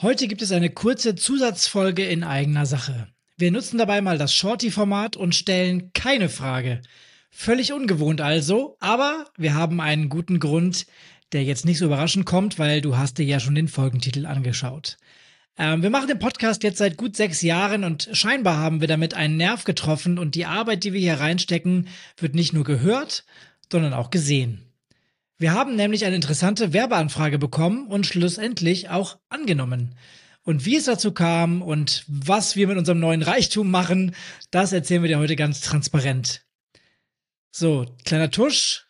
Heute gibt es eine kurze Zusatzfolge in eigener Sache. Wir nutzen dabei mal das Shorty-Format und stellen keine Frage. Völlig ungewohnt also, aber wir haben einen guten Grund, der jetzt nicht so überraschend kommt, weil du hast dir ja schon den Folgentitel angeschaut. Wir machen den Podcast jetzt seit gut 6 Jahren und scheinbar haben wir damit einen Nerv getroffen und die Arbeit, die wir hier reinstecken, wird nicht nur gehört, sondern auch gesehen. Wir haben nämlich eine interessante Werbeanfrage bekommen und schlussendlich auch angenommen. Und wie es dazu kam und was wir mit unserem neuen Reichtum machen, das erzählen wir dir heute ganz transparent. So, kleiner Tusch.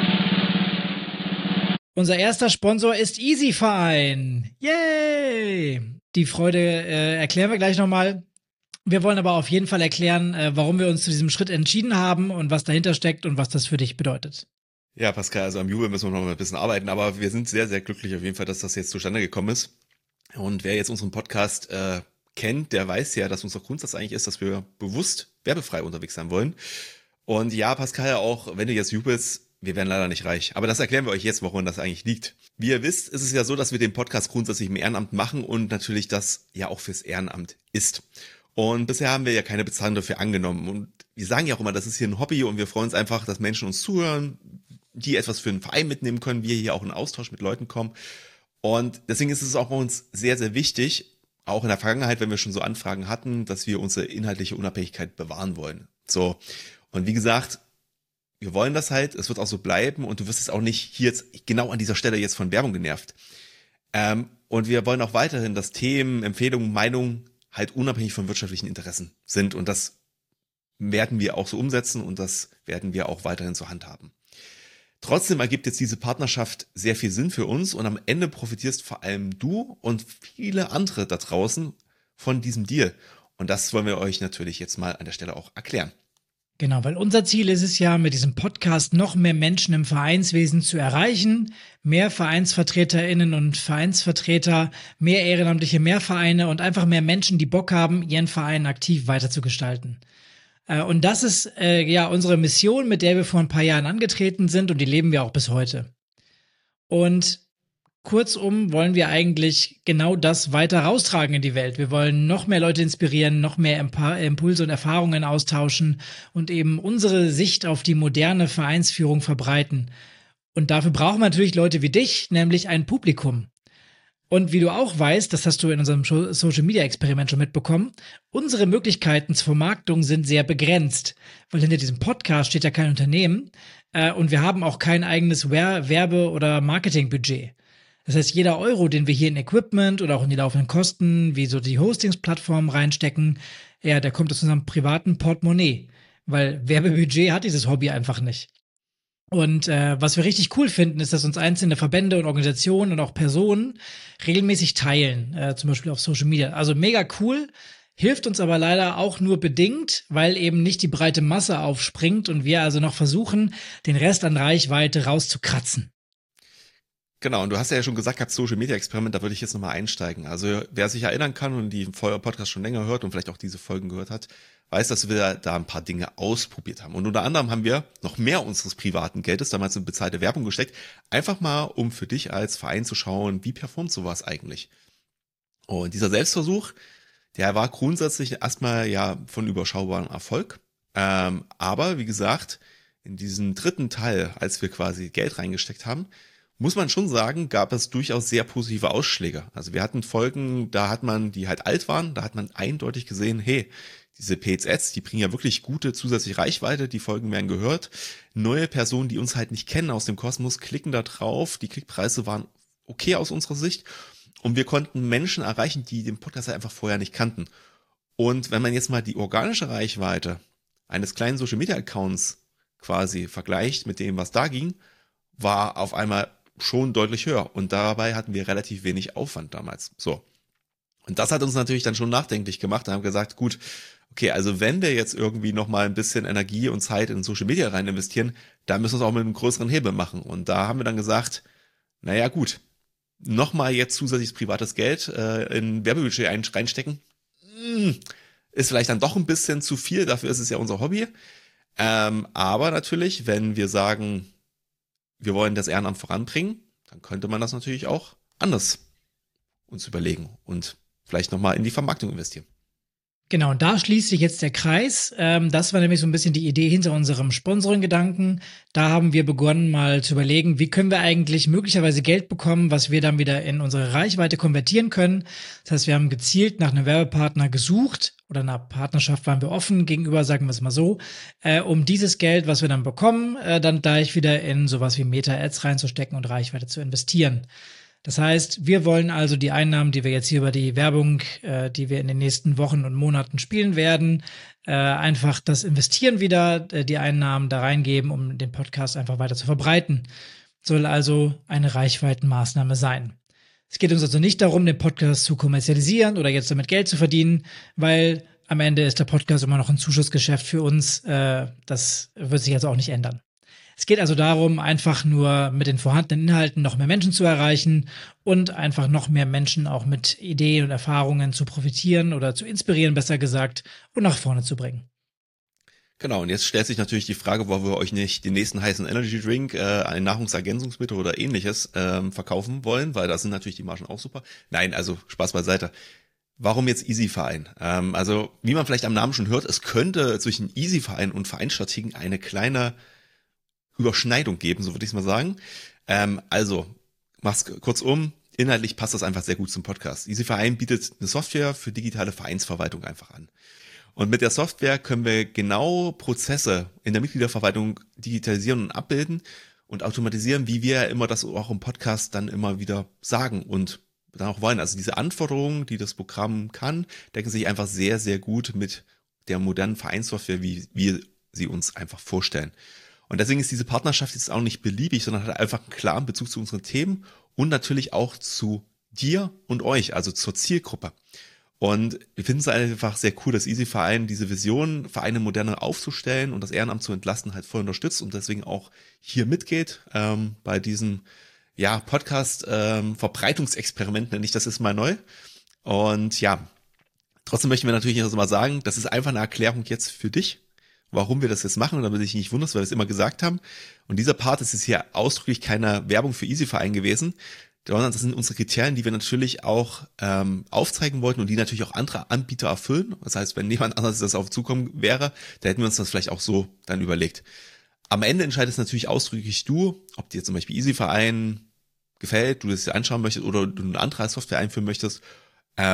Unser erster Sponsor ist EasyFine. Yay! Die Freude erklären wir gleich nochmal. Wir wollen aber auf jeden Fall erklären, warum wir uns zu diesem Schritt entschieden haben und was dahinter steckt und was das für dich bedeutet. Ja, Pascal, also am Jubel müssen wir noch mal ein bisschen arbeiten, aber wir sind sehr, sehr glücklich auf jeden Fall, dass das jetzt zustande gekommen ist. Und wer jetzt unseren Podcast kennt, der weiß ja, dass unser Grundsatz eigentlich ist, dass wir bewusst werbefrei unterwegs sein wollen. Und ja, Pascal, auch wenn du jetzt jubelst, wir werden leider nicht reich. Aber das erklären wir euch jetzt, woran das eigentlich liegt. Wie ihr wisst, ist es ja so, dass wir den Podcast grundsätzlich im Ehrenamt machen und natürlich das ja auch fürs Ehrenamt ist. Und bisher haben wir ja keine Bezahlung dafür angenommen. Und wir sagen ja auch immer, das ist hier ein Hobby und wir freuen uns einfach, dass Menschen uns zuhören, die etwas für einen Verein mitnehmen können, wir hier auch in Austausch mit Leuten kommen. Und deswegen ist es auch bei uns sehr, sehr wichtig, auch in der Vergangenheit, wenn wir schon so Anfragen hatten, dass wir unsere inhaltliche Unabhängigkeit bewahren wollen. So. Und wie gesagt, wir wollen das halt, es wird auch so bleiben und du wirst es auch nicht hier jetzt genau an dieser Stelle jetzt von Werbung genervt. Und wir wollen auch weiterhin, dass Themen, Empfehlungen, Meinungen halt unabhängig von wirtschaftlichen Interessen sind und das werden wir auch so umsetzen und das werden wir auch weiterhin zur Hand haben. Trotzdem ergibt jetzt diese Partnerschaft sehr viel Sinn für uns und am Ende profitierst vor allem du und viele andere da draußen von diesem Deal. Und das wollen wir euch natürlich jetzt mal an der Stelle auch erklären. Genau, weil unser Ziel ist es ja, mit diesem Podcast noch mehr Menschen im Vereinswesen zu erreichen, mehr VereinsvertreterInnen und Vereinsvertreter, mehr Ehrenamtliche, mehr Vereine und einfach mehr Menschen, die Bock haben, ihren Verein aktiv weiterzugestalten. Und das ist ja unsere Mission, mit der wir vor ein paar Jahren angetreten sind und die leben wir auch bis heute. Und kurzum wollen wir eigentlich genau das weiter raustragen in die Welt. Wir wollen noch mehr Leute inspirieren, noch mehr Impulse und Erfahrungen austauschen und eben unsere Sicht auf die moderne Vereinsführung verbreiten. Und dafür brauchen wir natürlich Leute wie dich, nämlich ein Publikum. Und wie du auch weißt, das hast du in unserem Social-Media-Experiment schon mitbekommen, unsere Möglichkeiten zur Vermarktung sind sehr begrenzt, weil hinter diesem Podcast steht ja kein Unternehmen und wir haben auch kein eigenes Werbe- oder Marketingbudget. Das heißt, jeder Euro, den wir hier in Equipment oder auch in die laufenden Kosten, wie so die Hostingsplattformen reinstecken, ja, der kommt aus unserem privaten Portemonnaie, weil Werbebudget hat dieses Hobby einfach nicht. Und was wir richtig cool finden, ist, dass uns einzelne Verbände und Organisationen und auch Personen regelmäßig teilen, zum Beispiel auf Social Media. Also mega cool, hilft uns aber leider auch nur bedingt, weil eben nicht die breite Masse aufspringt und wir also noch versuchen, den Rest an Reichweite rauszukratzen. Genau, und du hast ja schon gesagt, gehabt Social Media Experiment, da würde ich jetzt nochmal einsteigen. Also wer sich erinnern kann und die Podcast schon länger hört und vielleicht auch diese Folgen gehört hat, weiß, dass wir da ein paar Dinge ausprobiert haben. Und unter anderem haben wir noch mehr unseres privaten Geldes damals in bezahlte Werbung gesteckt, einfach mal, um für dich als Verein zu schauen, wie performt sowas eigentlich. Und dieser Selbstversuch, der war grundsätzlich erstmal ja von überschaubarem Erfolg. Aber wie gesagt, in diesem dritten Teil, als wir quasi Geld reingesteckt haben, muss man schon sagen, gab es durchaus sehr positive Ausschläge. Also wir hatten Folgen, da hat man, die halt alt waren, da hat man eindeutig gesehen, hey, diese PZs, die bringen ja wirklich gute zusätzliche Reichweite, die Folgen werden gehört. Neue Personen, die uns halt nicht kennen aus dem Kosmos, klicken da drauf, die Klickpreise waren okay aus unserer Sicht und wir konnten Menschen erreichen, die den Podcast halt einfach vorher nicht kannten. Und wenn man jetzt mal die organische Reichweite eines kleinen Social-Media-Accounts quasi vergleicht mit dem, was da ging, war auf einmal schon deutlich höher. Und dabei hatten wir relativ wenig Aufwand damals. So. Und das hat uns natürlich dann schon nachdenklich gemacht. Da haben wir gesagt, gut, okay, also wenn wir jetzt irgendwie nochmal ein bisschen Energie und Zeit in Social Media rein investieren, dann müssen wir es auch mit einem größeren Hebel machen. Und da haben wir dann gesagt, naja gut, nochmal jetzt zusätzliches privates Geld in Werbebudget reinstecken, ist vielleicht dann doch ein bisschen zu viel. Dafür ist es ja unser Hobby. Aber natürlich, wenn wir sagen, wir wollen das Ehrenamt voranbringen, dann könnte man das natürlich auch anders uns überlegen und vielleicht nochmal in die Vermarktung investieren. Genau, und da schließt sich jetzt der Kreis. Das war nämlich so ein bisschen die Idee hinter unserem Sponsoring-Gedanken. Da haben wir begonnen, mal zu überlegen, wie können wir eigentlich möglicherweise Geld bekommen, was wir dann wieder in unsere Reichweite konvertieren können. Das heißt, wir haben gezielt nach einem Werbepartner gesucht oder einer Partnerschaft waren wir offen gegenüber, sagen wir es mal so, um dieses Geld, was wir dann bekommen, dann gleich wieder in sowas wie Meta-Ads reinzustecken und Reichweite zu investieren. Das heißt, wir wollen also die Einnahmen, die wir jetzt hier über die Werbung, die wir in den nächsten Wochen und Monaten spielen werden, einfach das investieren wieder, die Einnahmen da reingeben, um den Podcast einfach weiter zu verbreiten. Soll also eine Reichweitenmaßnahme sein. Es geht uns also nicht darum, den Podcast zu kommerzialisieren oder jetzt damit Geld zu verdienen, weil am Ende ist der Podcast immer noch ein Zuschussgeschäft für uns. Das wird sich also auch nicht ändern. Es geht also darum, einfach nur mit den vorhandenen Inhalten noch mehr Menschen zu erreichen und einfach noch mehr Menschen auch mit Ideen und Erfahrungen zu profitieren oder zu inspirieren, besser gesagt, und nach vorne zu bringen. Genau, und jetzt stellt sich natürlich die Frage, wo wir euch nicht den nächsten heißen Energy Drink, ein Nahrungsergänzungsmittel oder ähnliches verkaufen wollen, weil da sind natürlich die Margen auch super. Nein, also Spaß beiseite. Warum jetzt Easy-Verein? Also wie man vielleicht am Namen schon hört, es könnte zwischen Easy-Verein und Vereinsstrategen eine kleine Überschneidung geben, so würde ich es mal sagen. Also, mach's kurzum, inhaltlich passt das einfach sehr gut zum Podcast. Easy-Verein bietet eine Software für digitale Vereinsverwaltung einfach an. Und mit der Software können wir genau Prozesse in der Mitgliederverwaltung digitalisieren und abbilden und automatisieren, wie wir ja immer das auch im Podcast dann immer wieder sagen und dann auch wollen. Also diese Anforderungen, die das Programm kann, decken sich einfach sehr, sehr gut mit der modernen Vereinssoftware, wie wir sie uns einfach vorstellen. Und deswegen ist diese Partnerschaft jetzt auch nicht beliebig, sondern hat einfach einen klaren Bezug zu unseren Themen und natürlich auch zu dir und euch, also zur Zielgruppe. Und wir finden es einfach sehr cool, dass Easy-Verein diese Vision, Vereine moderner aufzustellen und das Ehrenamt zu entlasten, halt voll unterstützt und deswegen auch hier mitgeht bei diesem Podcast-Verbreitungsexperiment, nenne ich das jetzt mal neu. Und ja, trotzdem möchten wir natürlich jetzt mal sagen, das ist einfach eine Erklärung jetzt für dich, warum wir das jetzt machen und damit dich nicht wunderst, weil wir es immer gesagt haben. Und dieser Part ist jetzt hier ausdrücklich keine Werbung für Easy-Verein gewesen, sondern das sind unsere Kriterien, die wir natürlich auch aufzeigen wollten und die natürlich auch andere Anbieter erfüllen. Das heißt, wenn niemand anderes das auf zukommen wäre, da hätten wir uns das vielleicht auch so dann überlegt. Am Ende entscheidest natürlich ausdrücklich du, ob dir zum Beispiel Easy-Verein gefällt, du das dir anschauen möchtest oder du eine andere Software einführen möchtest. Wir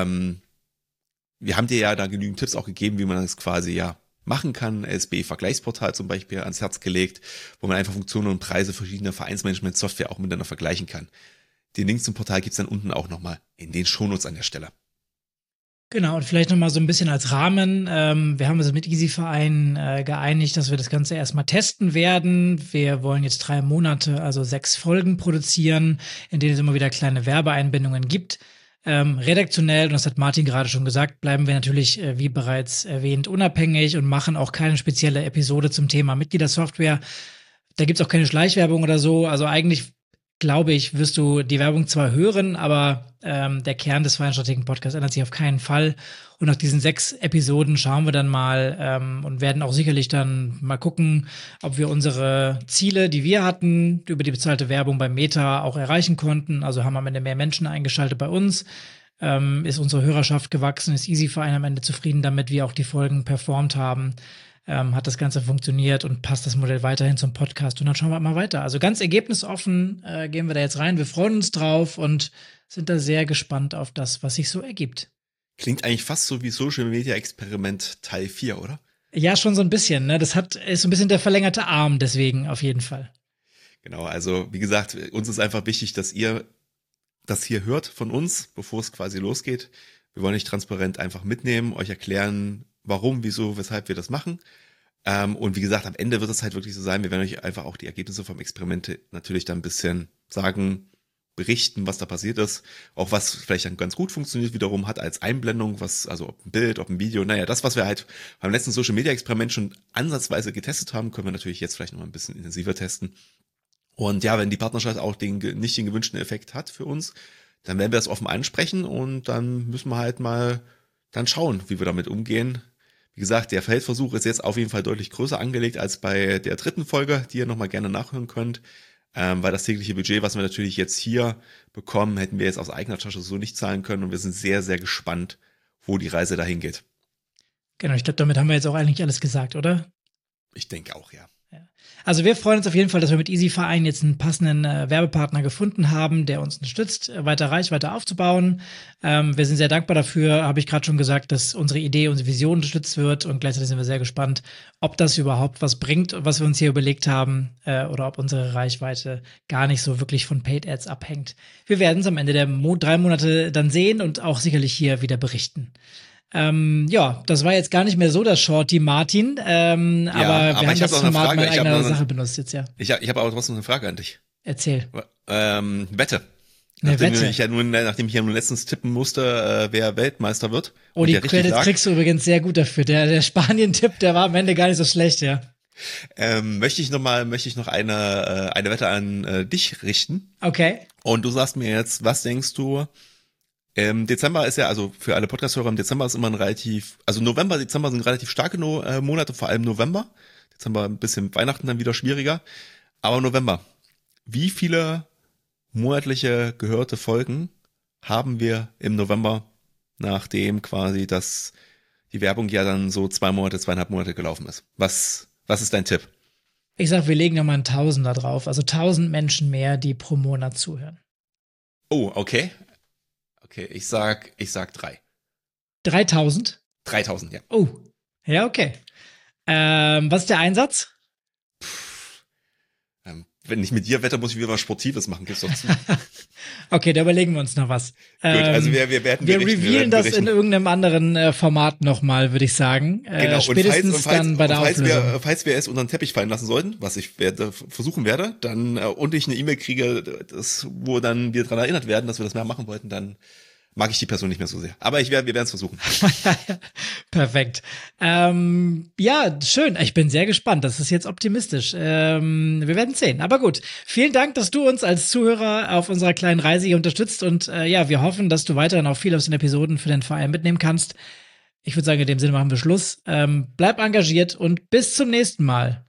haben dir ja da genügend Tipps auch gegeben, wie man das quasi machen kann. SB-Vergleichsportal zum Beispiel ans Herz gelegt, wo man einfach Funktionen und Preise verschiedener Vereinsmanagement-Software auch miteinander vergleichen kann. Den Link zum Portal gibt's dann unten auch nochmal in den Shownotes an der Stelle. Genau, und vielleicht nochmal so ein bisschen als Rahmen. Wir haben uns mit Easy-Verein geeinigt, dass wir das Ganze erstmal testen werden. Wir wollen jetzt 3 Monate, also 6 Folgen produzieren, in denen es immer wieder kleine Werbeeinbindungen gibt. Redaktionell, und das hat Martin gerade schon gesagt, bleiben wir natürlich, wie bereits erwähnt, unabhängig und machen auch keine spezielle Episode zum Thema Mitgliedersoftware. Da gibt's auch keine Schleichwerbung oder so. Also eigentlich, glaube ich, wirst du die Werbung zwar hören, aber der Kern des Vereinsstrategen-Podcasts ändert sich auf keinen Fall. Und nach diesen 6 Episoden schauen wir dann mal und werden auch sicherlich dann mal gucken, ob wir unsere Ziele, die wir hatten, über die bezahlte Werbung bei Meta auch erreichen konnten. Also haben am Ende mehr Menschen eingeschaltet bei uns. Ist unsere Hörerschaft gewachsen, ist Easy-Verein am Ende zufrieden damit, wie auch die Folgen performt haben. Hat das Ganze funktioniert und passt das Modell weiterhin zum Podcast. Und dann schauen wir mal weiter. Also ganz ergebnisoffen gehen wir da jetzt rein. Wir freuen uns drauf und sind da sehr gespannt auf das, was sich so ergibt. Klingt eigentlich fast so wie Social Media Experiment Teil 4, oder? Ja, schon so ein bisschen. Ne? Das ist so ein bisschen der verlängerte Arm, deswegen auf jeden Fall. Genau, also wie gesagt, uns ist einfach wichtig, dass ihr das hier hört von uns, bevor es quasi losgeht. Wir wollen euch transparent einfach mitnehmen, euch erklären, warum, wieso, weshalb wir das machen. Und wie gesagt, am Ende wird es halt wirklich so sein, wir werden euch einfach auch die Ergebnisse vom Experiment natürlich dann ein bisschen sagen, berichten, was da passiert ist, auch was vielleicht dann ganz gut funktioniert wiederum hat als Einblendung, was, also ob ein Bild, ob ein Video, naja, das, was wir halt beim letzten Social Media Experiment schon ansatzweise getestet haben, können wir natürlich jetzt vielleicht noch mal ein bisschen intensiver testen. Und ja, wenn die Partnerschaft auch nicht den gewünschten Effekt hat für uns, dann werden wir das offen ansprechen und dann müssen wir halt mal dann schauen, wie wir damit umgehen. Wie gesagt, der Feldversuch ist jetzt auf jeden Fall deutlich größer angelegt als bei der 3. Folge, die ihr nochmal gerne nachhören könnt. weil das tägliche Budget, was wir natürlich jetzt hier bekommen, hätten wir jetzt aus eigener Tasche so nicht zahlen können und wir sind sehr, sehr gespannt, wo die Reise dahin geht. Genau, ich glaube, damit haben wir jetzt auch eigentlich alles gesagt, oder? Ich denke auch, ja. Also wir freuen uns auf jeden Fall, dass wir mit Easy Verein jetzt einen passenden Werbepartner gefunden haben, der uns unterstützt, weiter Reichweite aufzubauen. Wir sind sehr dankbar dafür, habe ich gerade schon gesagt, dass unsere Idee, unsere Vision unterstützt wird und gleichzeitig sind wir sehr gespannt, ob das überhaupt was bringt, was wir uns hier überlegt haben oder ob unsere Reichweite gar nicht so wirklich von Paid Ads abhängt. Wir werden es am Ende der 3 Monate dann sehen und auch sicherlich hier wieder berichten. Ja, das war jetzt gar nicht mehr so das Shorty Martin, aber wir haben das Format mal in eigener Sache benutzt jetzt, ja. Ich habe aber trotzdem eine Frage an dich. Erzähl. Wette. Wette. Nachdem ich ja nun letztens tippen musste, wer Weltmeister wird. Oh, die Credits kriegst du übrigens sehr gut dafür. Der Spanien-Tipp, der war am Ende gar nicht so schlecht, ja. Möchte ich noch eine Wette an dich richten. Okay. Und du sagst mir jetzt, was denkst du? Dezember ist ja, also für alle Podcast-Hörer, im Dezember ist immer November, Dezember sind relativ starke Monate, vor allem November. Dezember ein bisschen Weihnachten dann wieder schwieriger. Aber November. Wie viele monatliche gehörte Folgen haben wir im November, nachdem quasi die Werbung ja dann so 2,5 Monate gelaufen ist? Was ist dein Tipp? Ich sag, wir legen nochmal einen Tausender drauf. Also 1000 Menschen mehr, die pro Monat zuhören. Oh, okay. Okay, ich sag 3. 3000? 3000, ja. Oh, ja, okay. Was ist der Einsatz? Wenn ich mit dir wette, muss ich wieder was Sportives machen, gib's doch zu. Okay, da überlegen wir uns noch was. Gut, also wir revealen das in irgendeinem anderen Format nochmal, würde ich sagen. Genau, spätestens dann bei der Auflösung. Falls wir es unter den Teppich fallen lassen sollten, was ich versuchen werde, dann und ich eine E-Mail kriege, wo dann wir daran erinnert werden, dass wir das mehr machen wollten, dann mag ich die Person nicht mehr so sehr. Aber wir werden es versuchen. Perfekt. Ja, schön. Ich bin sehr gespannt. Das ist jetzt optimistisch. Wir werden sehen. Aber gut. Vielen Dank, dass du uns als Zuhörer auf unserer kleinen Reise hier unterstützt. Und ja, wir hoffen, dass du weiterhin auch viel aus den Episoden für den Verein mitnehmen kannst. Ich würde sagen, in dem Sinne machen wir Schluss. Bleib engagiert und bis zum nächsten Mal.